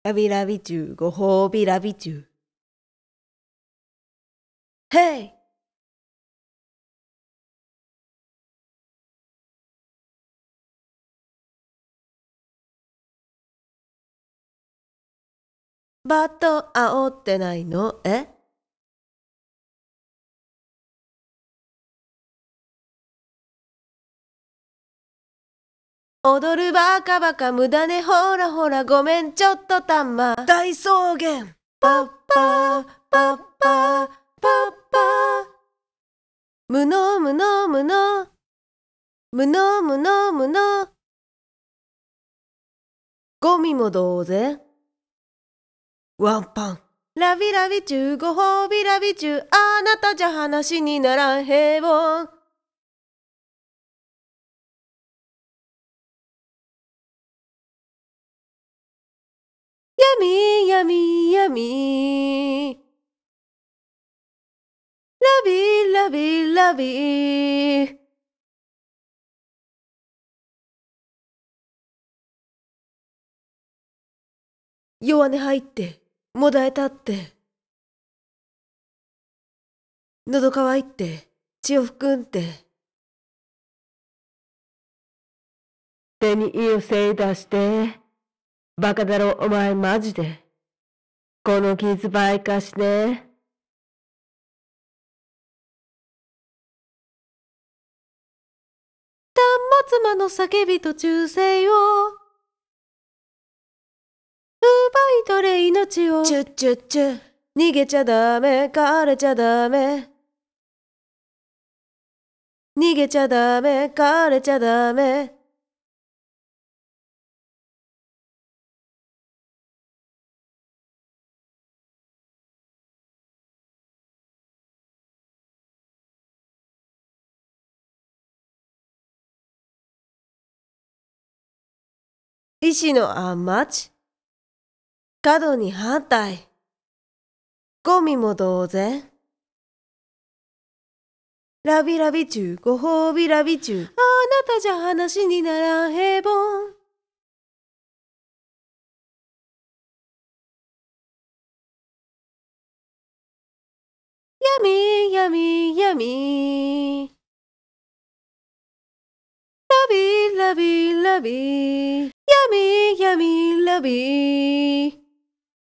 ラビラビチュー、ご褒美ラビチュー。ヘイバット煽ってないの踊るバカバカ無駄ねほらほらごめんちょっとたんま大草原パッパーパッパーパッパー無能無能無能無能無能無能ゴミも同然ワンパンラビラビチューご褒美ラビチューあなたじゃ話にならん平凡闇闇闇ラビラビラビ弱音入ってもだえたって喉乾いって血を含んで手にいいせい出してバカだろお前マジでこの傷ばいかしね端末魔の叫びと忠誠を奪い取れ命をチュッチュッチュ逃げちゃダメ枯れちゃダメ逃げちゃダメ枯れちゃダメ意志のアンマッチ過度に反対ゴミも同然ラビラビチューご褒美ラビチューあなたじゃ話にならん平凡闇闇闇ラビラビラビ闇闇ラビ